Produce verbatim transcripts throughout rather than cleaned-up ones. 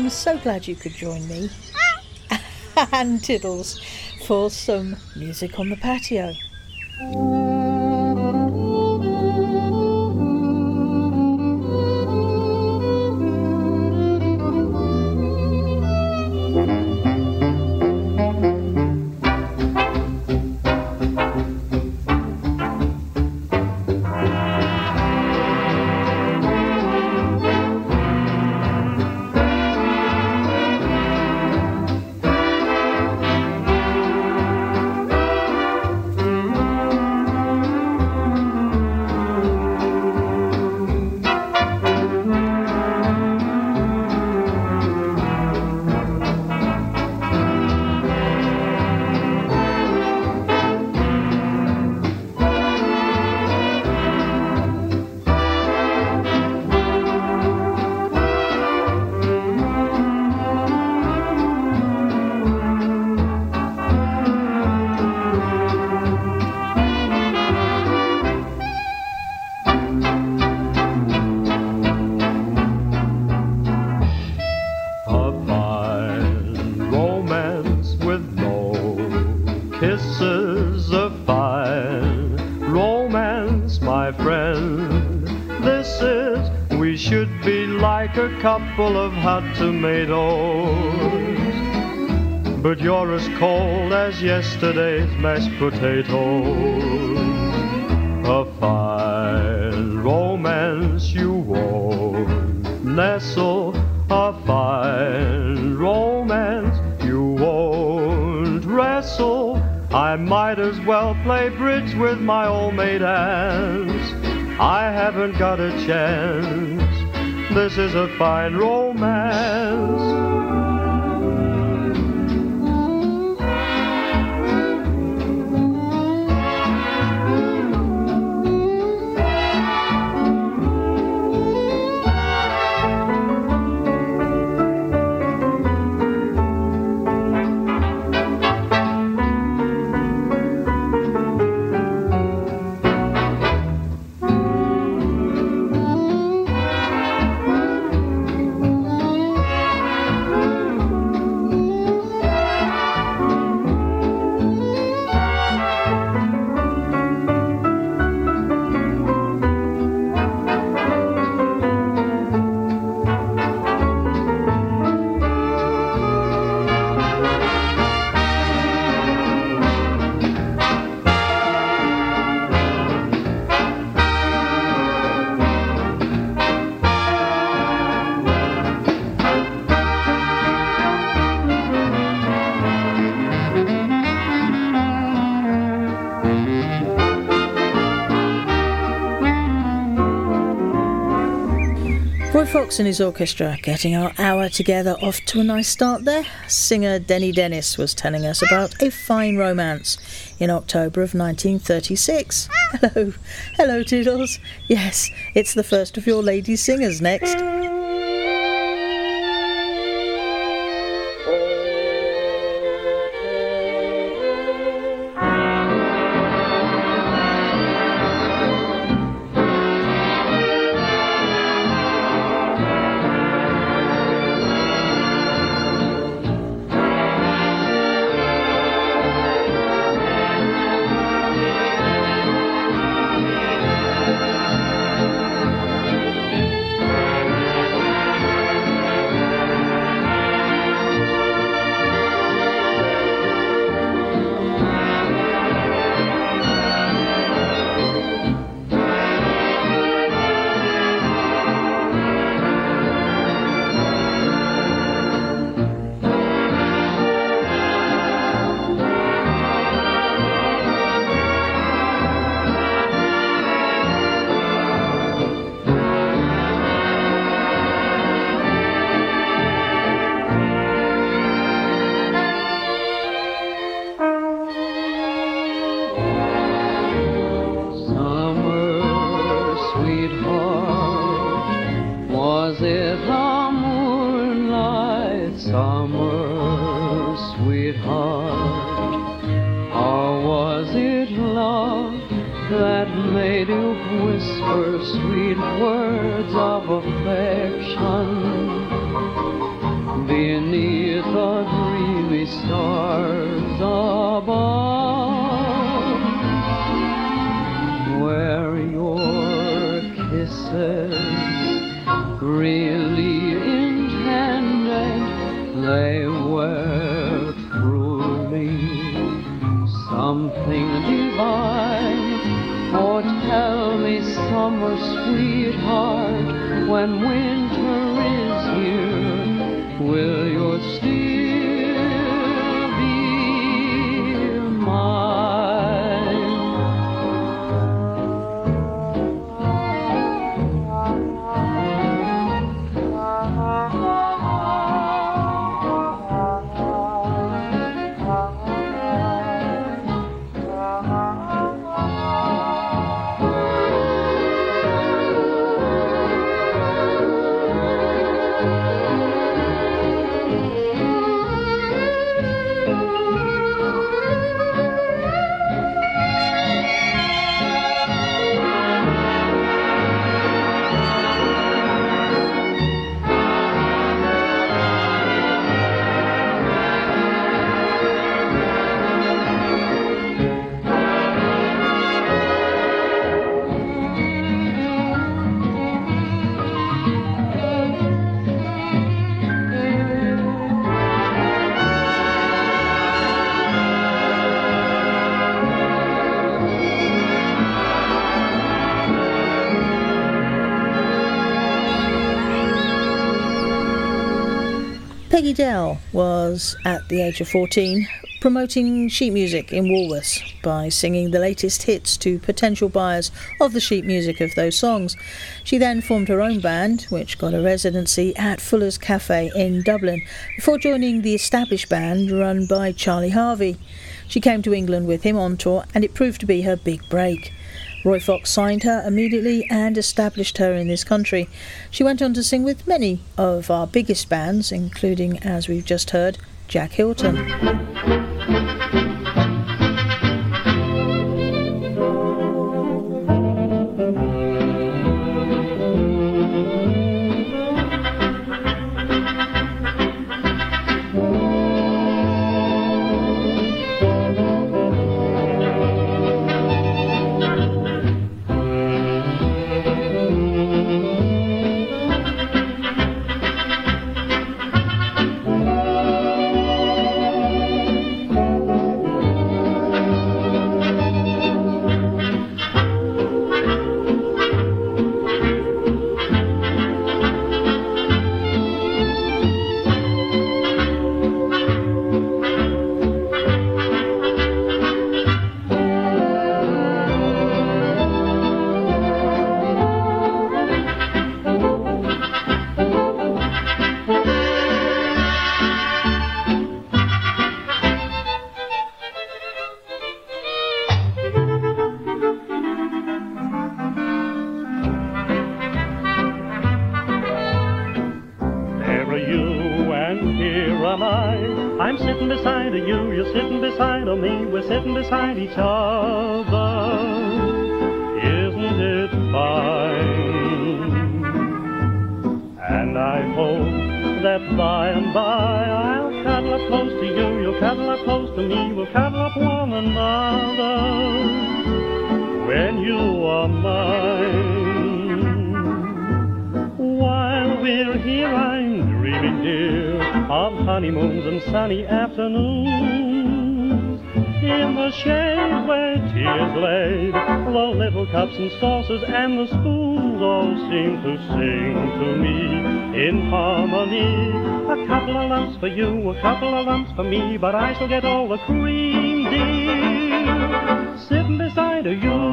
I'm so glad you could join me and Tiddles for some music on the patio. Couple of hot tomatoes, but you're as cold as yesterday's mashed potatoes. A fine romance you won't nestle, a fine romance you won't wrestle. I might as well play bridge with my old maid aunts. I haven't got a chance. This is a fine romance. Roy Fox and his orchestra getting our hour together, off to a nice start there. Singer Denny Dennis was telling us about A Fine Romance in October of nineteen thirty-six. Hello, hello Toodles. Yes, it's the first of your lady singers next. beneath the dreamy stars above, where your kisses really intended they were truly something divine. Oh, tell me, summer sweetheart, when winter is here, will you still be mine? Peggy Dell was, at the age of fourteen, promoting sheet music in Woolworths by singing the latest hits to potential buyers of the sheet music of those songs. She then formed her own band, which got a residency at Fuller's Cafe in Dublin, before joining the established band run by Charlie Harvey. She came to England with him on tour, and it proved to be her big break. Roy Fox signed her immediately and established her in this country. She went on to sing with many of our biggest bands, including, as we've just heard, Jack Hilton. I'm sitting beside of you, you're sitting beside of me, we're sitting beside each other. Isn't it fine? And I hope that by and by I'll cuddle up close to you, you'll cuddle up close to me, we'll cuddle up one another when you are mine. While we're here I'm dreaming, dear, of honeymoons and sunny afternoons in the shade where tears laid, the little cups and saucers and the spoons all seem to sing to me in harmony. A couple of lumps for you, a couple of lumps for me, but I shall get all the cream, dear, sitting beside you.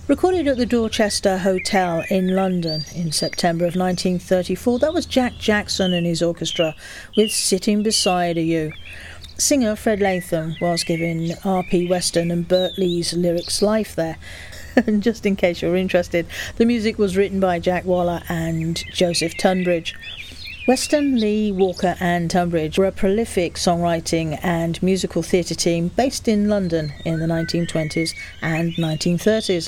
Recorded at the Dorchester Hotel in London in September of nineteen thirty-four, that was Jack Jackson and his orchestra with Sitting Beside You. Singer Fred Latham was giving R P Weston and Bert Lee's lyrics life there. And just in case you're interested, the music was written by Jack Waller and Joseph Tunbridge. Weston, Lee, Walker and Tunbridge were a prolific songwriting and musical theatre team based in London in the nineteen twenties and nineteen thirties.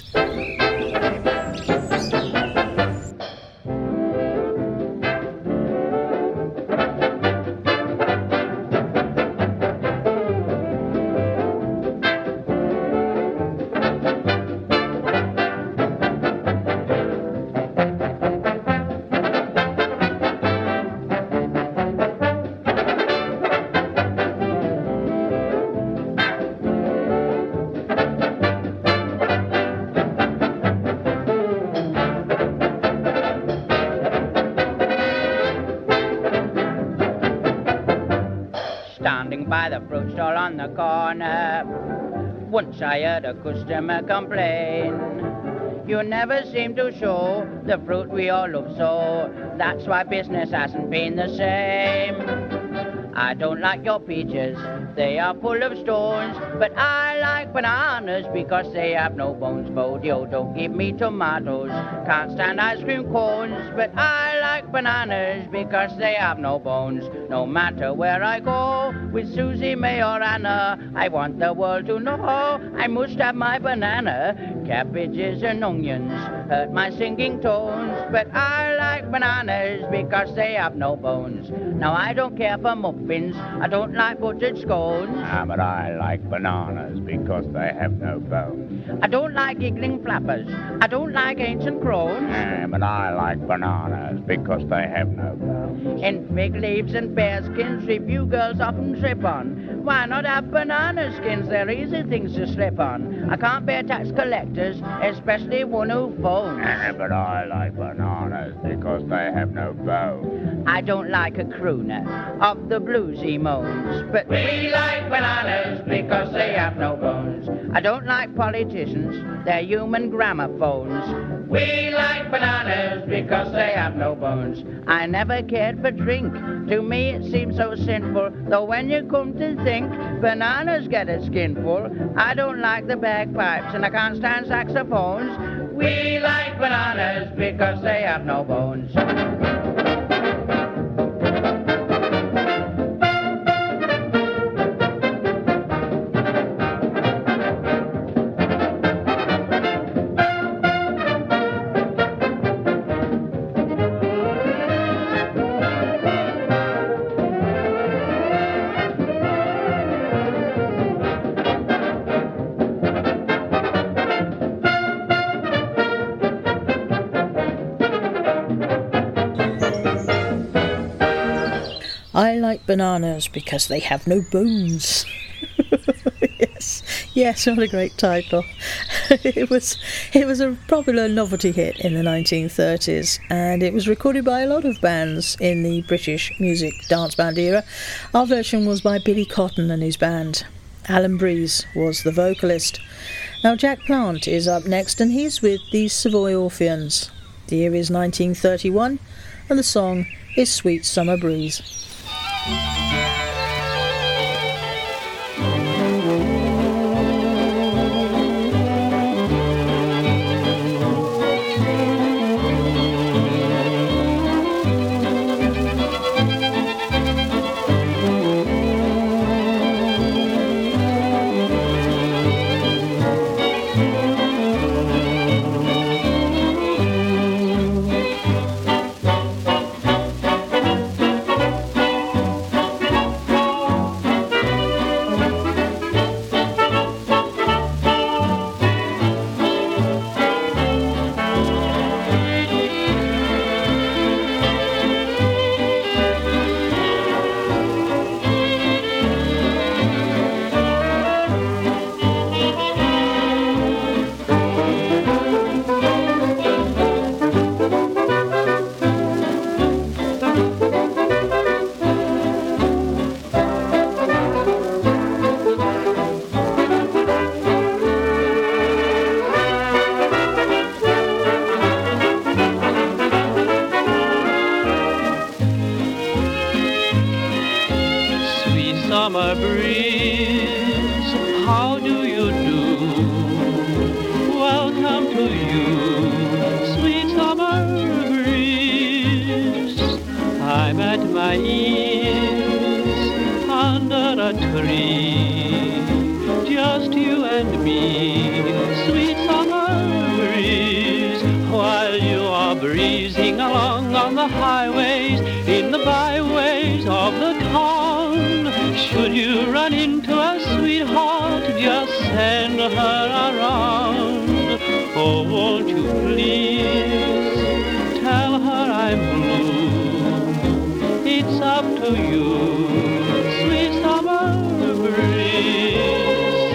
By the fruit stall on the corner, once I heard a customer complain. You never seem to show the fruit we all love so. That's why business hasn't been the same. I don't like your peaches, they are full of stones. But I like bananas because they have no bones. Bodio, don't give me tomatoes, can't stand ice cream cones. But I like bananas because they have no bones. No matter where I go, with Susie, May or Anna, I want the world to know I must have my banana. Cabbages and onions hurt my singing tones. But I like bananas because they have no bones. Now I don't care for muffins, I don't like buttered scones. Ah, but I like bananas because they have no bones. I don't like giggling flappers, I don't like ancient crones. Ah, but I like bananas because they have no bones. In fig leaves and bear skins, review girls often trip on. Why not have banana skins? They're easy things to slip on. I can't bear tax collectors, especially one who phones. Ah, but I like bananas because they have no bones. I don't like a crooner of the bluesy moans. But we like bananas because they have no bones. I don't like politicians, they're human gramophones. We like bananas because they have no bones. I never cared for drink, to me it seems so sinful. Though when you come to think, bananas get a skinful. I don't like the bagpipes and I can't stand saxophones. We like bananas because they have no bones. I like bananas because they have no bones. Yes, yes, what a great title. It was it was a popular novelty hit in the nineteen thirties, and it was recorded by a lot of bands in the British music dance band era. Our version was by Billy Cotton and his band. Alan Breeze was the vocalist. Now Jack Plant is up next, and he's with the Savoy Orpheans. The year is nineteen thirty-one, and the song is Sweet Summer Breeze. and me, sweet summer breeze, while you are breezing along on the highways, in the byways of the town. Should you run into a sweetheart, just send her around. Oh, won't you please tell her I'm blue? It's up to you, sweet summer breeze.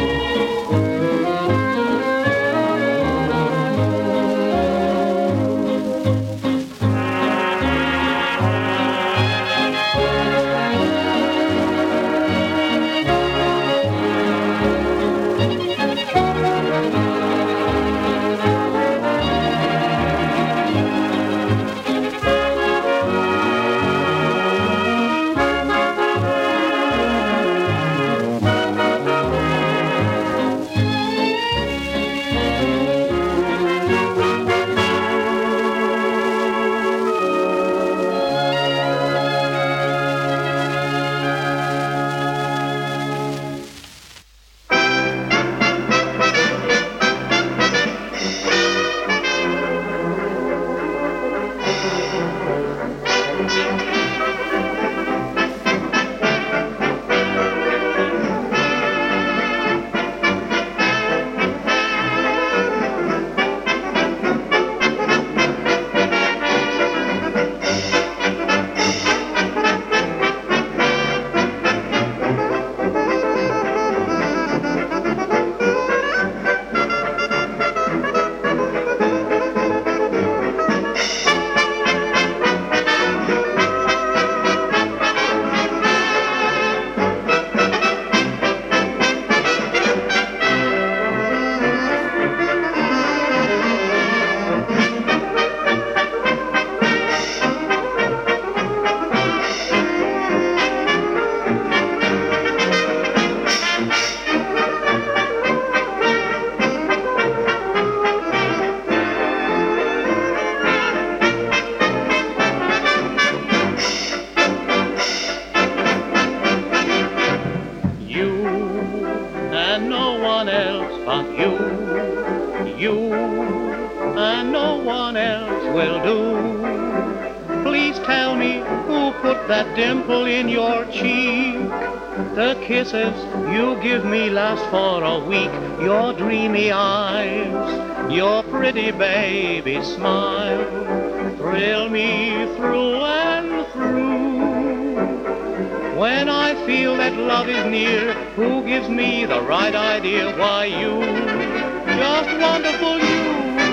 Kisses you give me last for a week. Your dreamy eyes, your pretty baby smile thrill me through and through. When I feel that love is near, who gives me the right idea? Why, you, just wonderful you.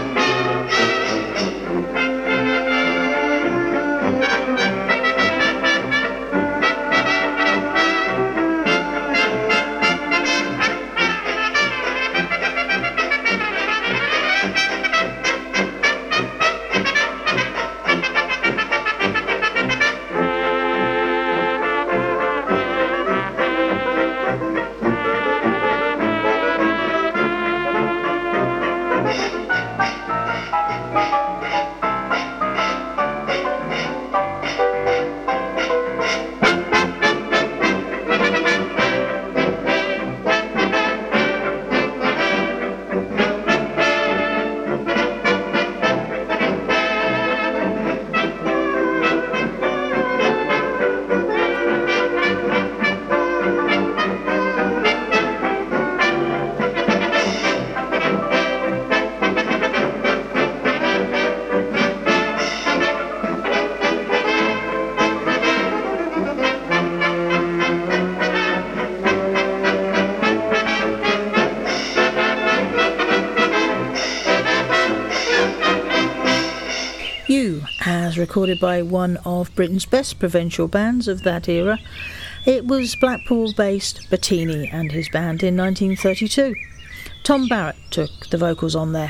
Recorded by one of Britain's best provincial bands of that era. It was Blackpool-based Bettini and his band in nineteen thirty-two. Tom Barrett took the vocals on there.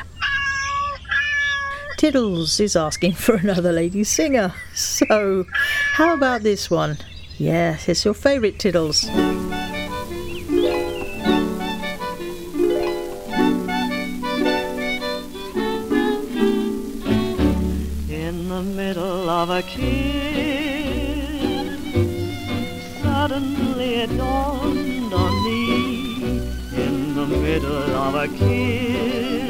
Tiddles is asking for another lady singer, so how about this one? Yes, it's your favourite Tiddles. Of a kiss, suddenly it dawned on me, in the middle a kiss,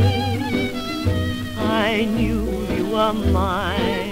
I knew you were mine.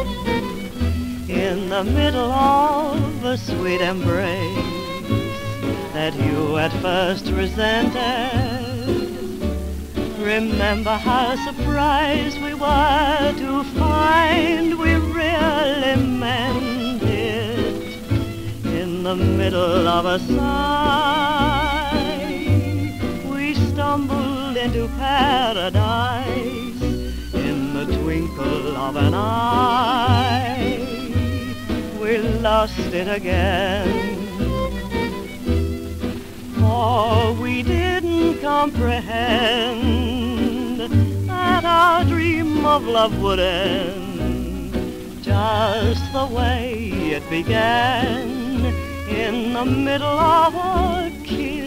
In the middle of a sweet embrace that you at first resented, remember how surprised we were to find we really meant it. In the middle of a sigh, we stumbled into paradise. In the twinkle of an eye, we lost it again. For we didn't comprehend that our dream of love would end just the way it began, in the middle of a kiss.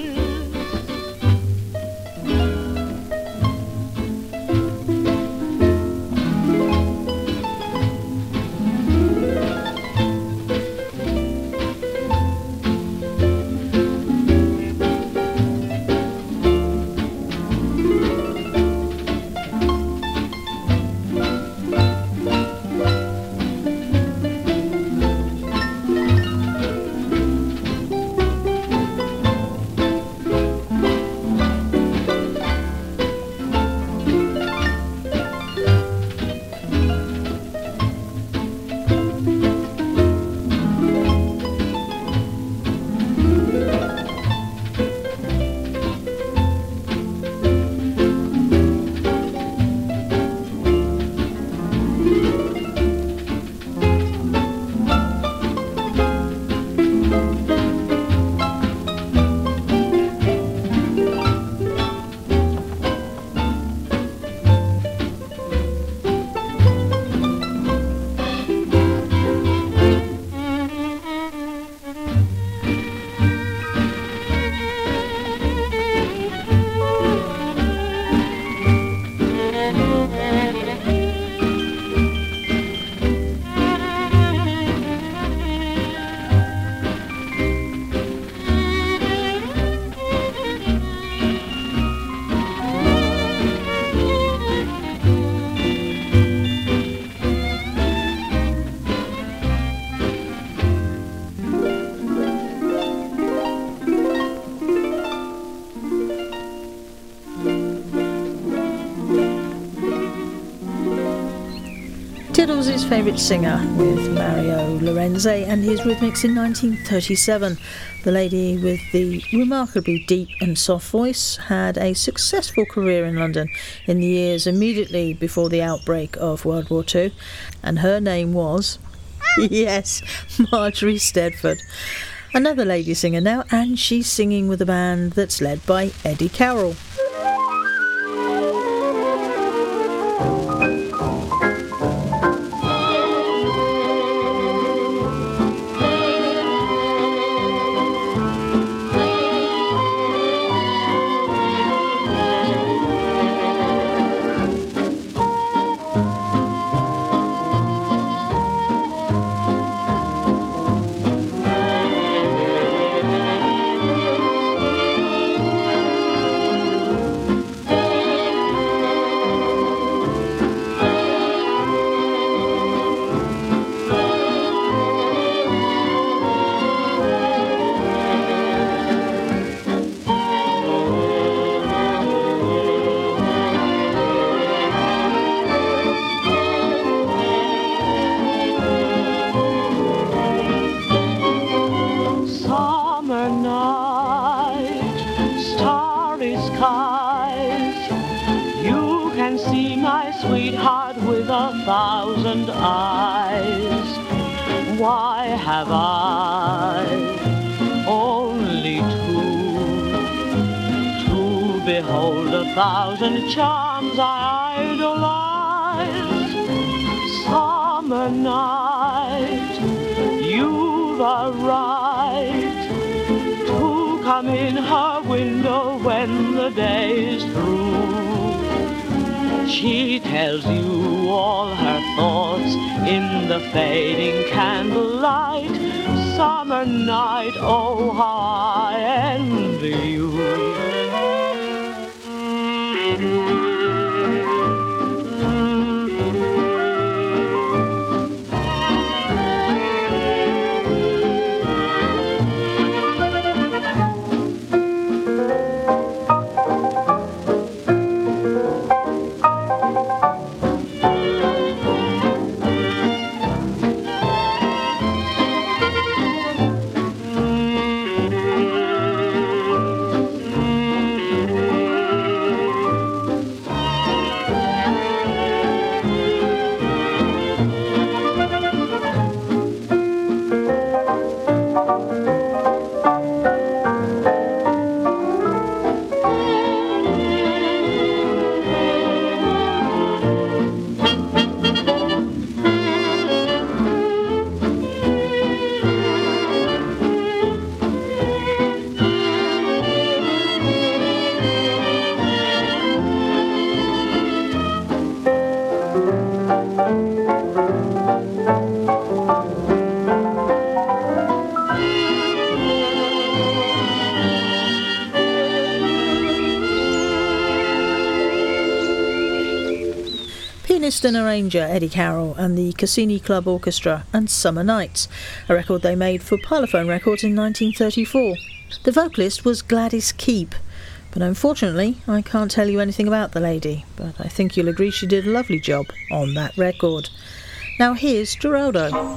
Tiddles' his favourite singer, with Mario Lorenzi and his Rhythmics in nineteen thirty-seven. The lady with the remarkably deep and soft voice had a successful career in London in the years immediately before the outbreak of World War Two, and her name was, yes, Marjorie Stedford. Another lady singer now, and she's singing with a band that's led by Eddie Carroll. Thousand eyes, why have I only two to behold a thousand charms I idolize? Summer night, you've a right to come in her window when the day's through. She tells you all her thoughts in the fading candlelight. Summer night, oh how I envy you. Pianist and arranger Eddie Carroll and the Cassini Club Orchestra and Summer Nights, a record they made for Parlophone Records in nineteen thirty-four. The vocalist was Gladys Keep, but unfortunately I can't tell you anything about the lady, but I think you'll agree she did a lovely job on that record. Now here's Geraldo.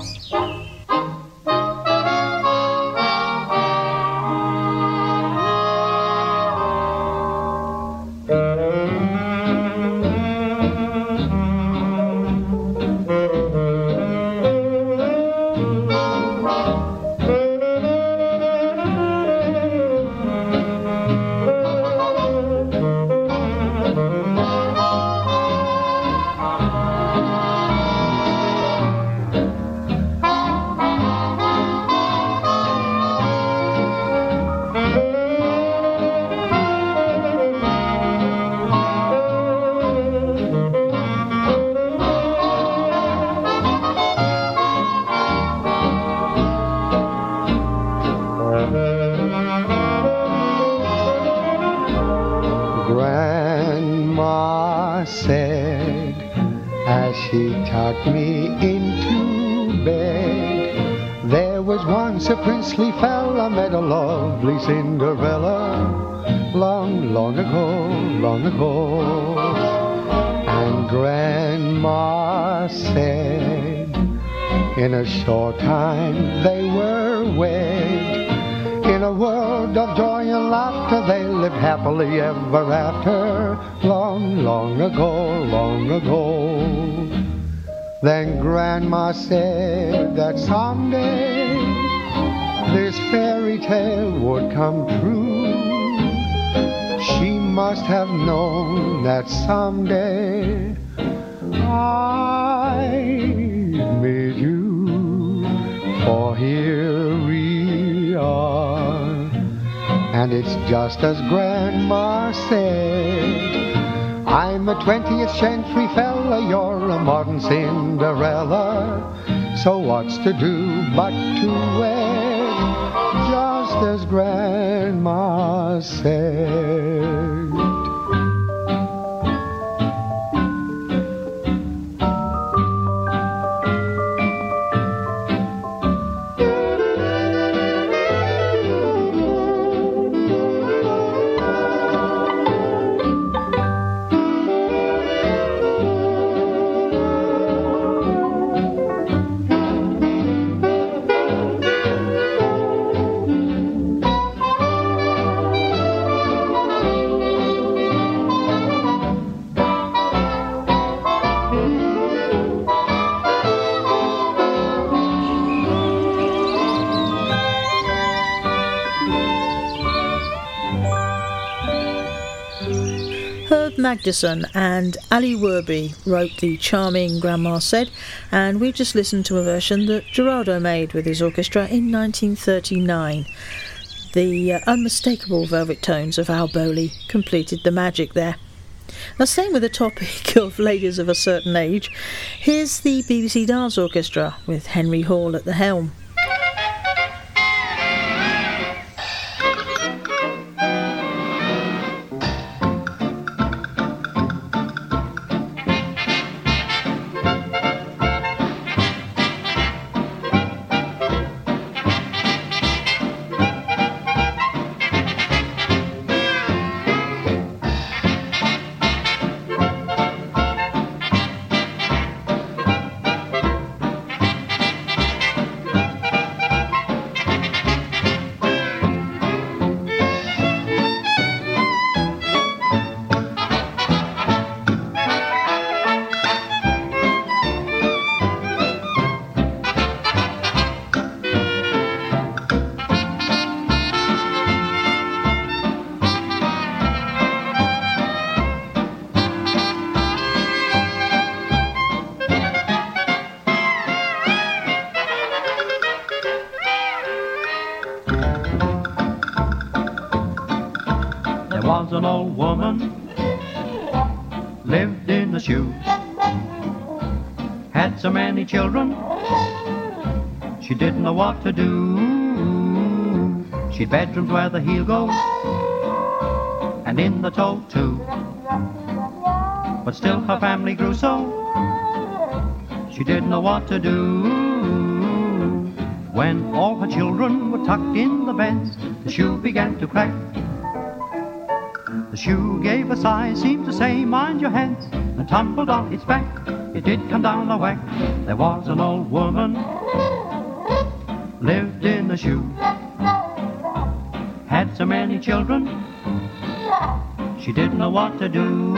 Grandma said as she tucked me into bed, there was once a princely fella met a lovely Cinderella long, long ago, long ago. And Grandma said in a short time they were wed. In a world of joy and laughter they lived happily ever after, long, long ago, long ago. Then Grandma said that someday this fairy tale would come true. She must have known that someday I'd meet you, for here we are. And it's just as Grandma said, I'm a twentieth century fella, you're a modern Cinderella. So what's to do but to wed, just as Grandma said. Magdison and Ali Werby wrote the charming Grandma Said, and we've just listened to a version that Geraldo made with his orchestra in nineteen thirty-nine. The uh, unmistakable velvet tones of Al Bowley completed the magic there. Now, staying with the topic of ladies of a certain age, here's the B B C Dance Orchestra with Henry Hall at the helm. was an old woman lived in a shoe. Had so many children, she didn't know what to do. She'd bedrooms where the heel goes, and in the toe too. But still her family grew so, she didn't know what to do. When all her children were tucked in the beds, the shoe began to crack. The shoe gave a sigh, seemed to say, mind your heads, and tumbled on its back. It did come down a whack. There was an old woman lived in a shoe. Had so many children, she didn't know what to do.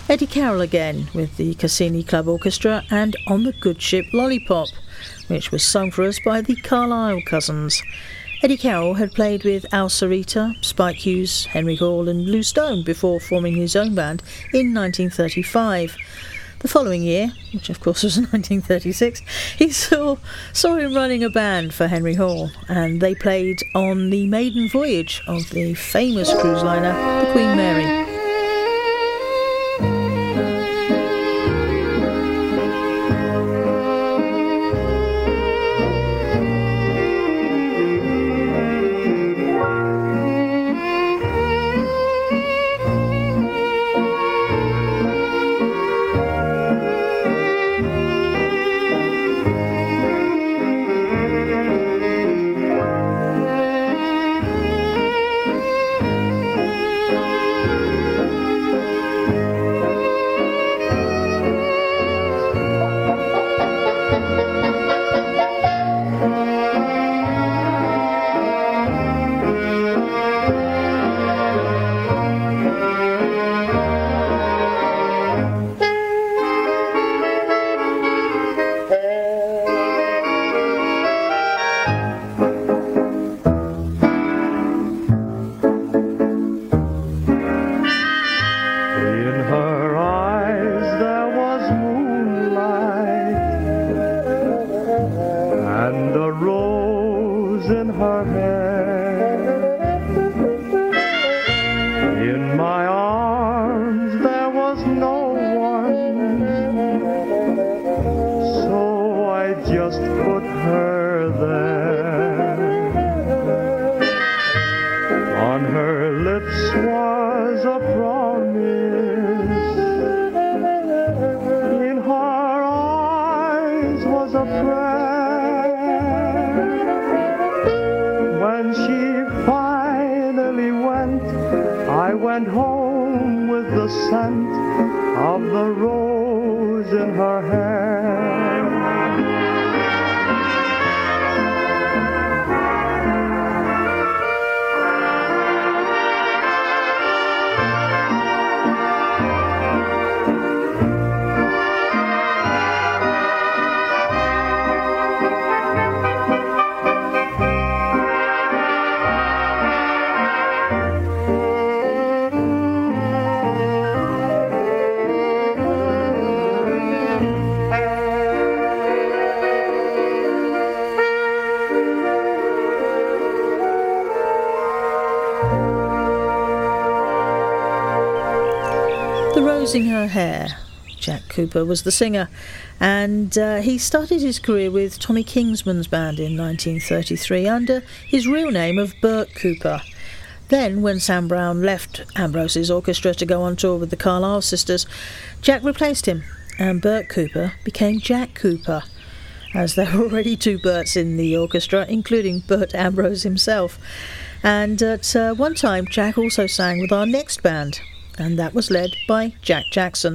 Eddie Carroll again with the Cassini Club Orchestra and On the Good Ship Lollipop, which was sung for us by the Carlisle Cousins. Eddie Carroll had played with Al Sarita, Spike Hughes, Henry Hall and Lou Stone before forming his own band in nineteen thirty-five. The following year, which of course was nineteen thirty-six, he saw, saw him running a band for Henry Hall, and they played on the maiden voyage of the famous cruise liner, the Queen Mary. Losing Her Hair. Jack Cooper was the singer, and uh, he started his career with Tommy Kingsman's band in nineteen thirty-three under his real name of Bert Cooper. Then, when Sam Brown left Ambrose's orchestra to go on tour with the Carlisle Sisters, Jack replaced him, and Bert Cooper became Jack Cooper, as there were already two Berts in the orchestra, including Bert Ambrose himself. And at uh, one time, Jack also sang with our next band, and that was led by Jack Jackson.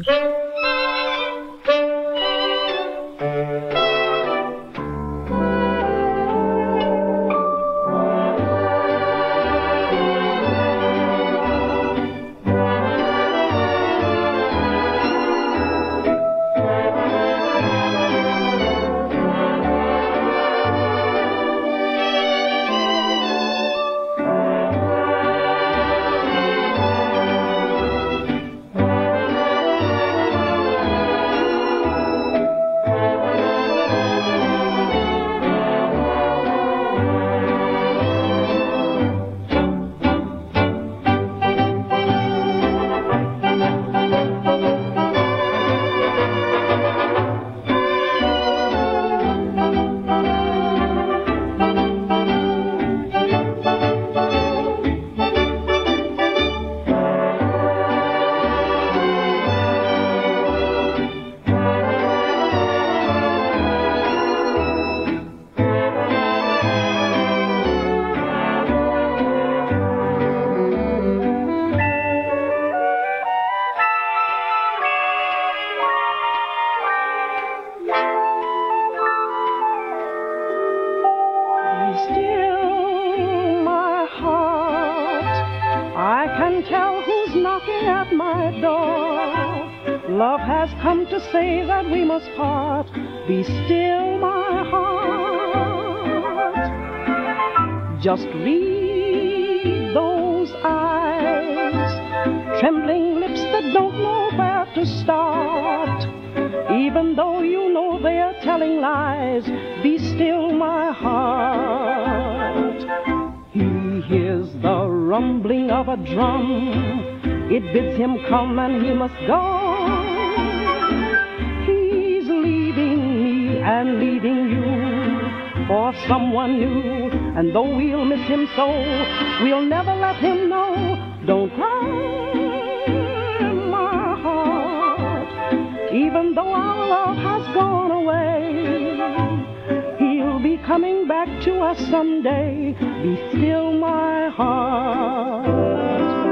Love has come to say that we must part. Be still, my heart. Just read those eyes, trembling lips that don't know where to start. Even though you know they are telling lies, be still, my heart. He hears the rumbling of a drum. It bids him come and he must go. He's leaving me and leaving you for someone new. And though we'll miss him so, we'll never let him know. Don't cry, my heart. Even though our love has gone away, he'll be coming back to us someday. Be still, my heart.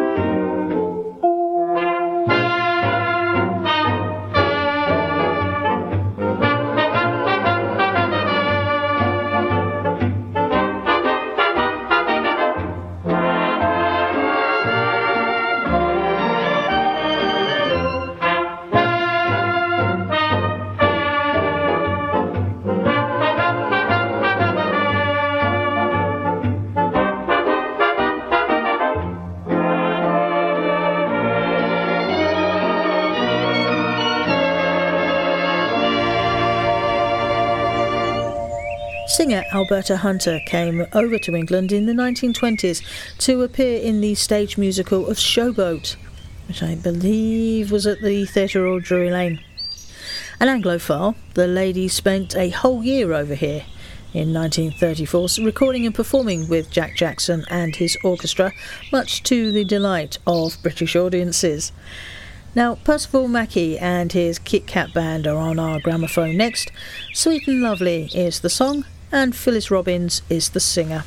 Singer Alberta Hunter came over to England in the nineteen twenties to appear in the stage musical of Showboat, which I believe was at the Theatre Royal Drury Lane. An Anglophile, the lady spent a whole year over here in nineteen thirty-four, recording and performing with Jack Jackson and his orchestra, much to the delight of British audiences. Now, Percival Mackey and his Kit Kat Band are on our gramophone next. Sweet and Lovely is the song, and Phyllis Robbins is the singer.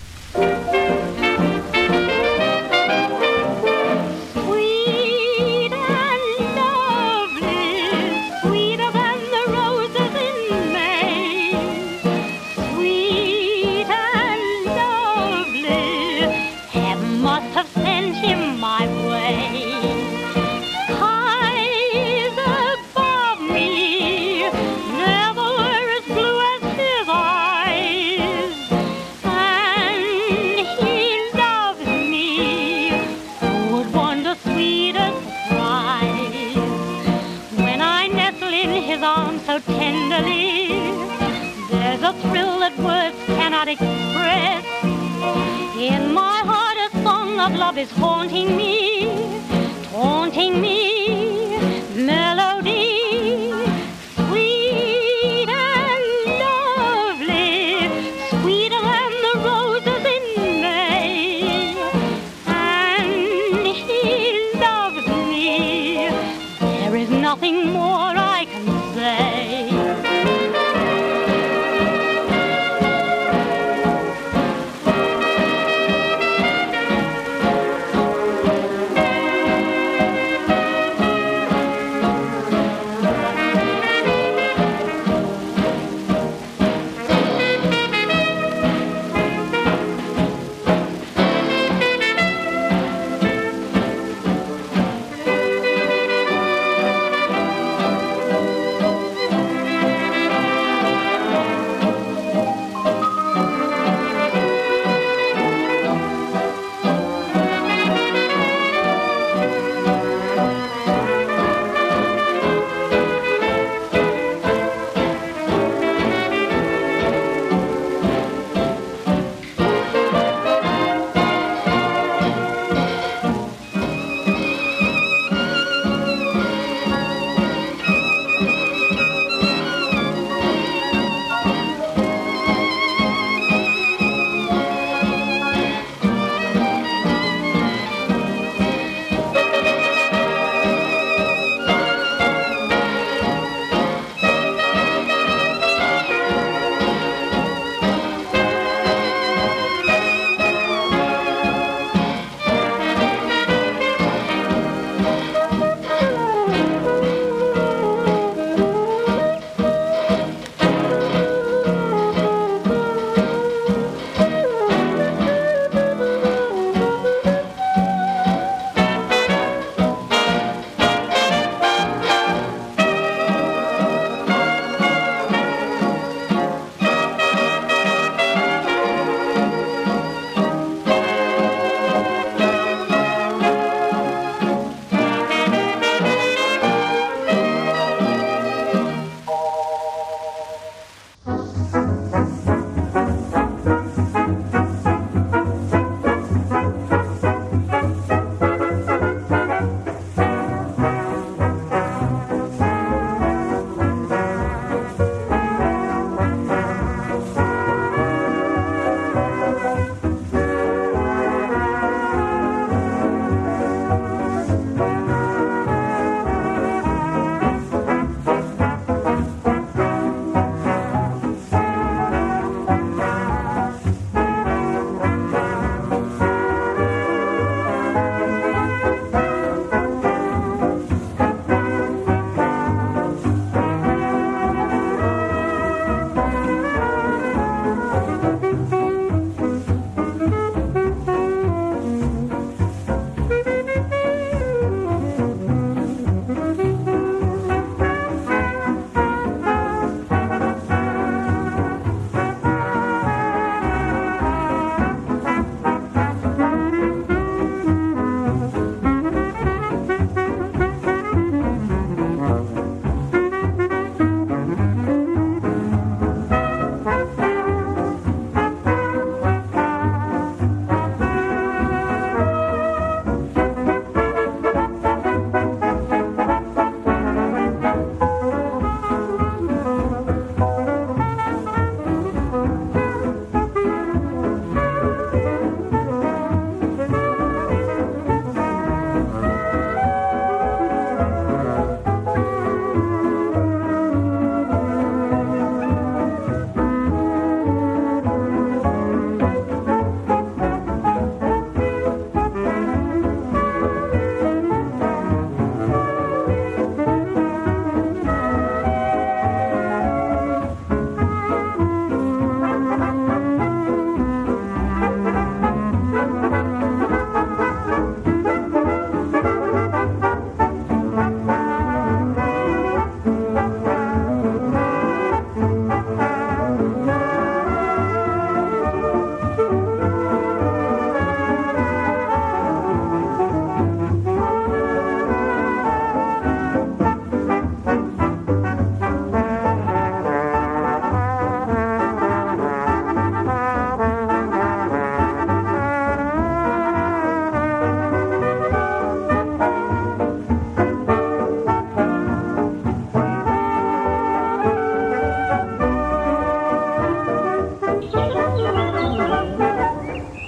Express. In my heart a song of love is haunting me, taunting me, melody, sweet and lovely, sweeter than the roses in May. And he loves me, there is nothing more I can say.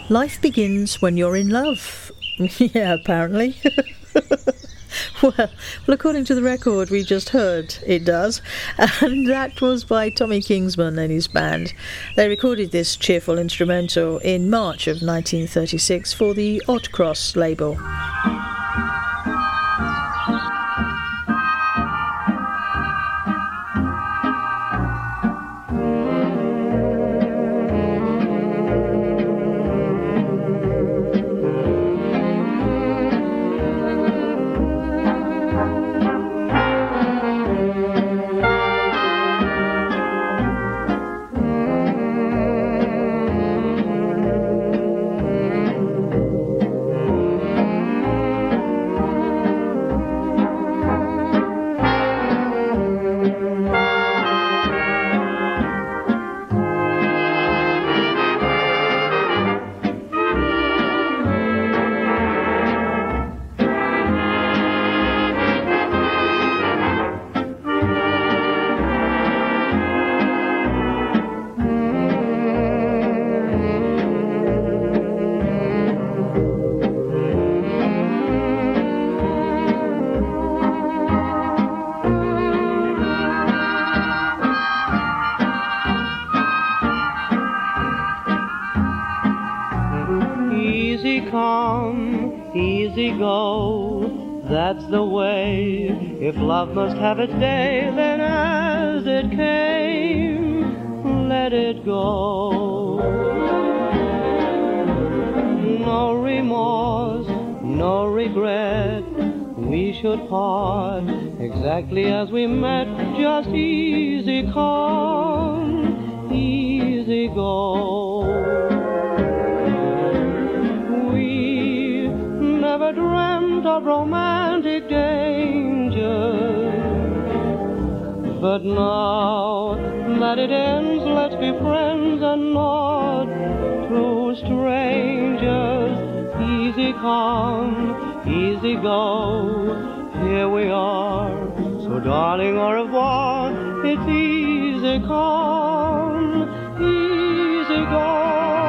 Life begins when you're in love. Yeah, apparently. Well, well, according to the record we just heard, it does. And that was by Tommy Kingsman and his band. They recorded this cheerful instrumental in March of nineteen thirty-six for the Odd Cross label. That's the way. If love must have its day, then as it came, let it go. No remorse, no regret. We should part exactly as we met. Just easy come, easy go. We never dreamt of romantic danger, but now that it ends, let's be friends and not true strangers. Easy come, easy go, here we are. So darling, au revoir, it's easy come, easy go.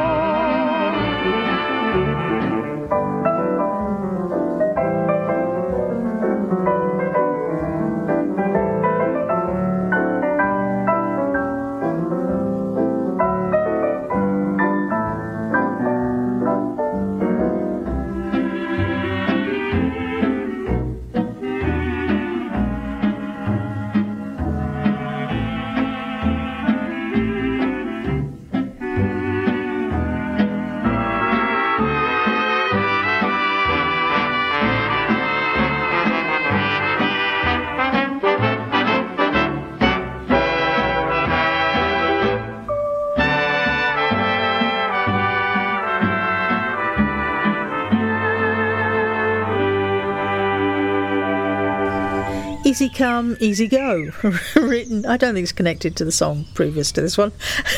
Easy Come, Easy Go, written, I don't think it's connected to the song previous to this one.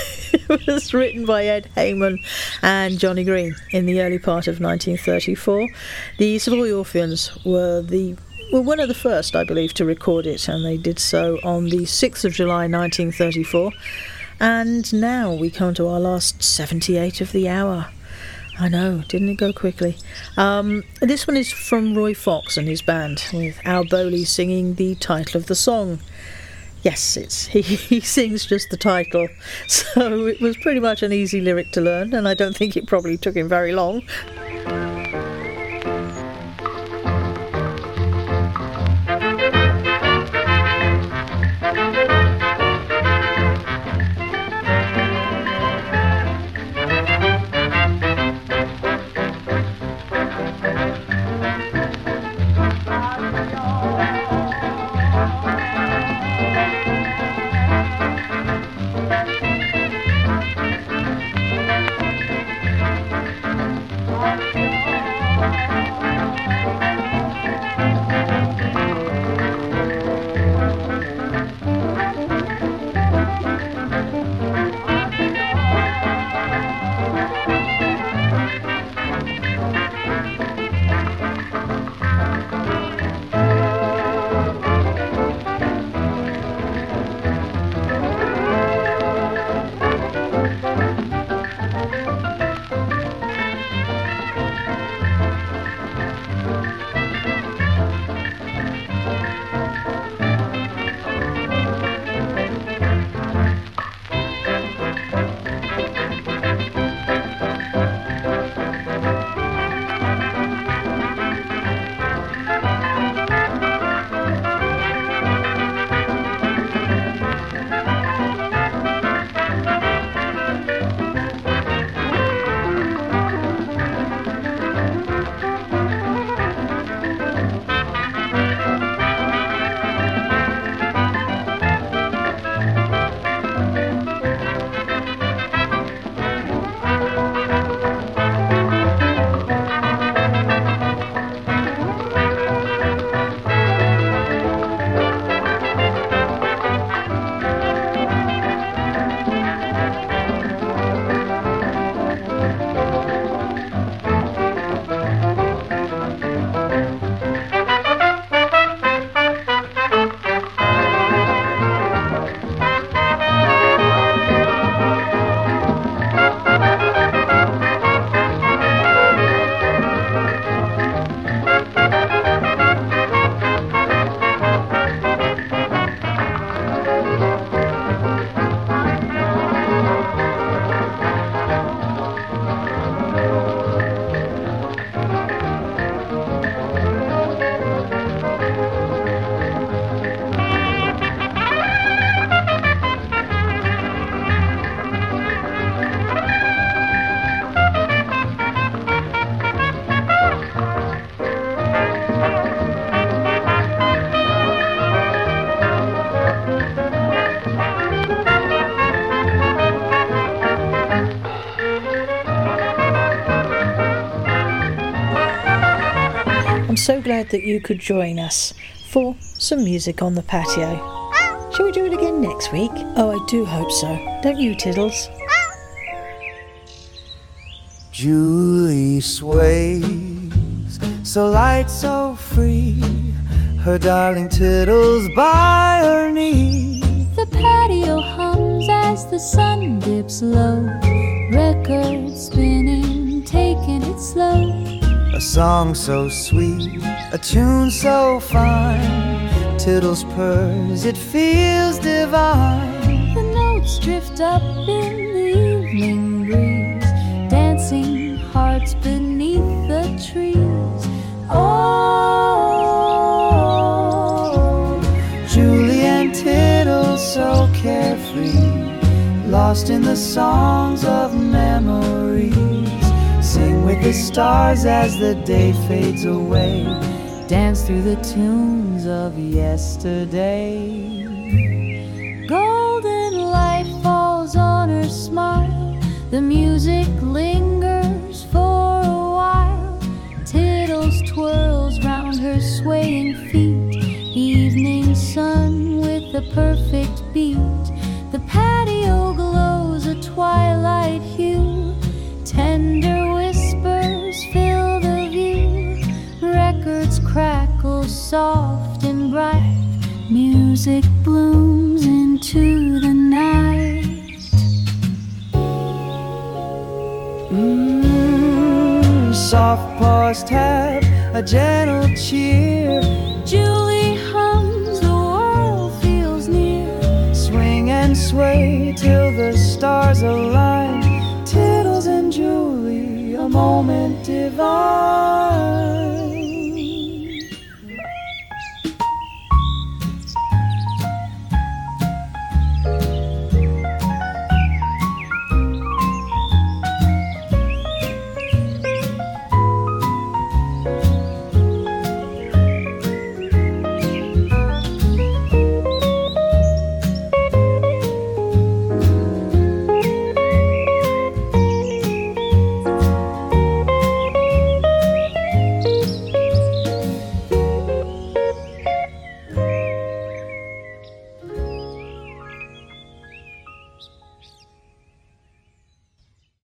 It was written by Ed Heyman and Johnny Green in the early part of nineteen thirty-four. The Savoy Orpheans were the were one of the first, I believe, to record it, and they did so on the sixth of July nineteen thirty-four. And now we come to our last seventy-eight of the hour. I know, didn't it go quickly? Um, this one is from Roy Fox and his band, with Al Bowley singing the title of the song. Yes, it's he, he sings just the title, so it was pretty much an easy lyric to learn, and I don't think it probably took him very long. Oh, I'm so glad that you could join us for some music on the patio. Shall we do it again next week? Oh, I do hope so. Don't you, Tiddles? Julie sways, so light, so free, her darling Tiddles by her knee. The patio hums as the sun dips low, record spinning, taking it slow. A song so sweet, a tune so fine, Tiddles purrs, it feels divine. The notes drift up in the evening breeze, dancing hearts beneath the trees. Oh, Julie and Tiddles so carefree, lost in the songs of memories. Sing with the stars as the day fades away, dance through the tunes of yesterday. Golden light falls on her smile, the music lingers for a while. Tiddles twirls round her swaying feet, evening sun with the perfect beat. The patio glows a twilight hue, tender whispers fill the view. Records crackle soft and bright, music blooms into the night. Mmm, soft paws tap, a gentle cheer. Julie hums, the world feels near. Swing and sway till the stars align, Tiddles and Julie, a moment divine.